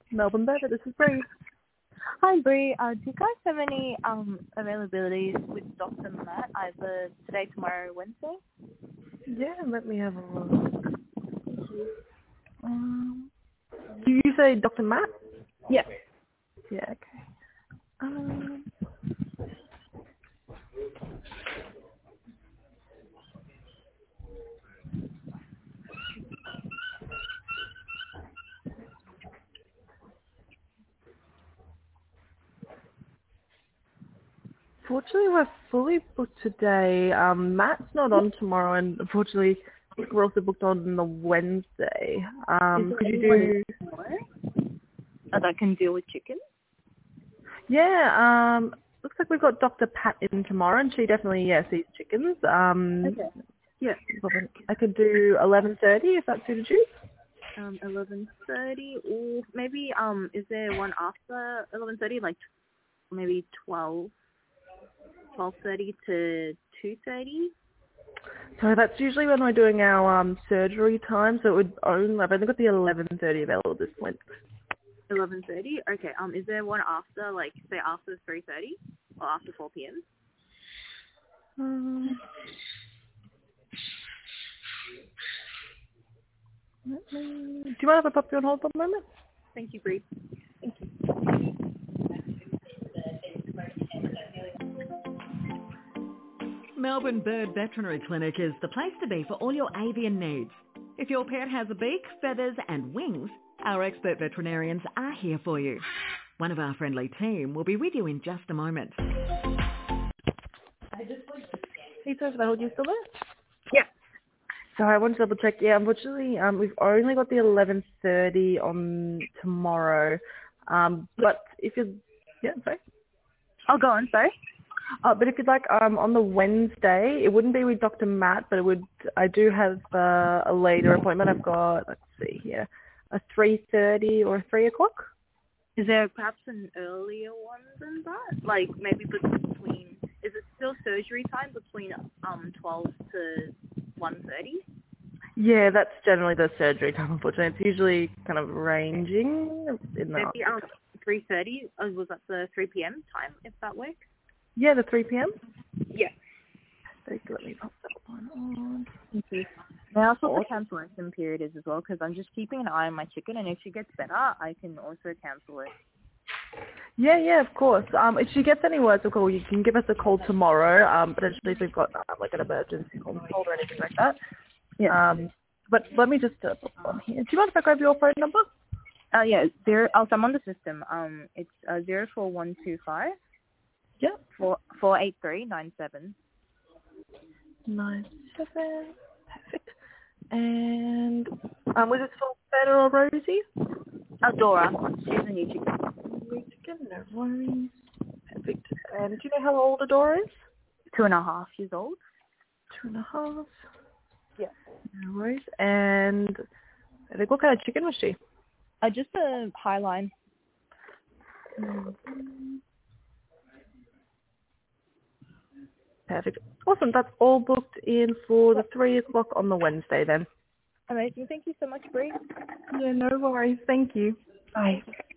Melbourne Burger, this is Bree. Hi, Bree. Do you guys have any availabilities with Dr. Matt either today, tomorrow, Wednesday? Yeah, let me have a look. Do you say Dr. Matt? Yeah. Yeah, okay. Unfortunately, we're fully booked today. Matt's not on tomorrow, and unfortunately, we're also booked on the Wednesday. Is there Could you anyone do? tomorrow that can deal with chicken? Yeah. Looks like we've got Dr. Pat in tomorrow, and she definitely sees chickens. Okay. Yeah. I could do 11:30 if that suited you. 11:30, or maybe is there one after 11:30, like maybe 12:30 to 2:30? So that's usually when we're doing our surgery time. So I've only got the 11:30 available at this point. 11:30. Okay. Is there one after, like, say after 3:30 or after 4 p.m.? Do you mind if I pop you on hold for a moment? Thank you, Bree. Melbourne Bird Veterinary Clinic is the place to be for all your avian needs. If your pet has a beak, feathers and wings, our expert veterinarians are here for you. One of our friendly team will be with you in just a moment. Hey, sorry for that. Hold you still there? Yeah. Sorry, I wanted to double check. Yeah, unfortunately, we've only got the 11:30 on tomorrow. But if you're, sorry. I'll go on. Sorry. But if you'd like, on the Wednesday, it wouldn't be with Dr. Matt, but I do have a later appointment. I've got, let's see here, a 3:30 or 3 o'clock. Is there perhaps an earlier one than that? Like maybe between, is it still surgery time between 12 to 1:30? Yeah, that's generally the surgery time, unfortunately. It's usually kind of ranging in the... Maybe 3:30, was that the 3 p.m. time, if that works? Yeah, the 3 p.m. Yeah. Let me pop that one on. Thank you. May I also what the cancellation period is as well, because I'm just keeping an eye on my chicken, and if she gets better, I can also cancel it. Yeah, of course. If she gets any words, you can give us a call tomorrow. Potentially if we've got like an emergency consult or anything like that. Yeah. But let me just put on here. Do you mind if I grab your phone number? Yeah, I'm on the system. It's 04125. Yeah. 48397. 97. Perfect. And was it for Ben or Rosie? Dora. She's a new chicken. New chicken, no worries. Perfect. And do you know how old Adora is? 2.5 years old. 2.5. Yeah. No worries. And I think what kind of chicken was she? Just a Highline. Perfect. Awesome. That's all booked in for the 3 o'clock on the Wednesday then. Amazing. Thank you so much, Bree. Yeah, no worries. Thank you. Bye.